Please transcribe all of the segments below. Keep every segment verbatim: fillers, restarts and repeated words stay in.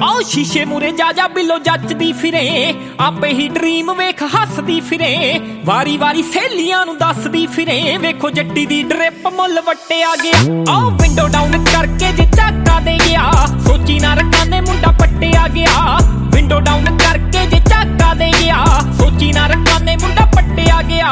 आओ शीशे मुरे जा जा बिलो जचदी फिरे आपे ही ड्रीम वेख हसदी फिरे वारी वारी सहेलियां नू दसदी फिरे वेखो जट्टी दी ड्रिप मुल वट्टे आ गया आओ विंडो डाउन करके जे झाका दे गया सोची ना रकाने मुंडा पट्टे आ गया विंडो डाउन करके जे झाका दे गया सोची ना रकाने मुंडा पट्टे आ गया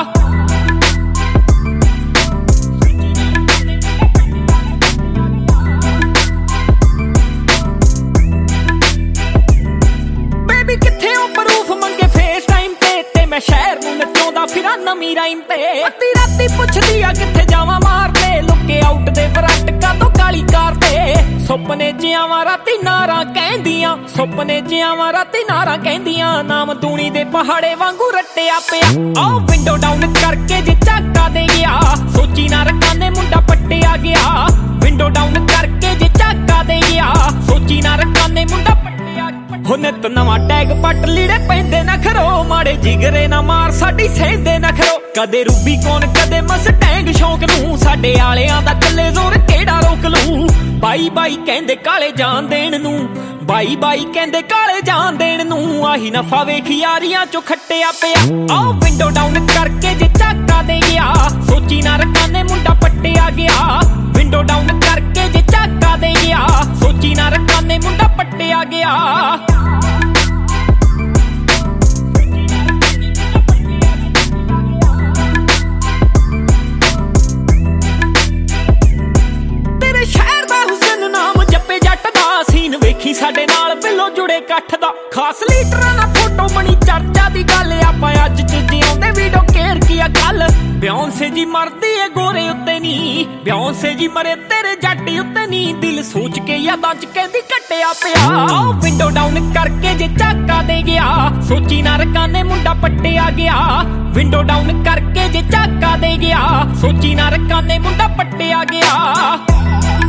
मैं शहर नूं नचाउंदा फिरां नवीं राइम ते अद्धी राती पुछदी आ किथे जावां मारदे लुके आउट दे वरटका तो काली कार ते सुपने च आवां राती नारां कहंदियां सुपने च आवां राती नारां कहंदियां नाम दूनी दे पहाड़े वांगू रट्टिया पिया आओ विंडो डाउन करके जे झाका दे गया सोची ना रकाने मुंडा पट्टे आ गया विंडो डाउन करके जे झाका दे गया सोची ना रकाने मुंडा हो नित नवा टैग पट लीड़े पैंदे ना खरो माड़े जिगरे ना मार साडी सहिंदे ना खरो कदे रूबी कौन कदे मस्टैंग शौक नूं साडे आलियां दा चले जोर केड़ा रोक लूं बाई बाई कहंदे काले जान देण नूं बाई बाई कहंदे काले जान देण नूं आही नफा वेख यारियां चो खट्टिया पिया आओ विंडो डाउन करके जे झाका दे गया सोची ना रकाने मुंडा पट्टे आ गया विंडो डाउन करके जे झाका दे गया सोची ना रकाने मुंडा पट्टे आ गया वेखी साडे नाल बिलो जुड़े कठ दा खास लीडरां दा फोटो बनी चर्चा दी गल आपां अज चुजी आउंदे वीडियो केयर किया गल बियोंसे जी मरदी है गोरे उत्ते नी बियोंसे जी मरे तेरे जट्टी उत्ते नी दिल सोच के यादां च कहंदी कट्टिया पिया आओ विंडो डाउन करके जे झाका दे गया सोची ना रकाने मुंडा पट्टे आ गया विंडो डाउन करके जे झाका दे गया सोची ना रकाने मुंडा पट्टे आ गया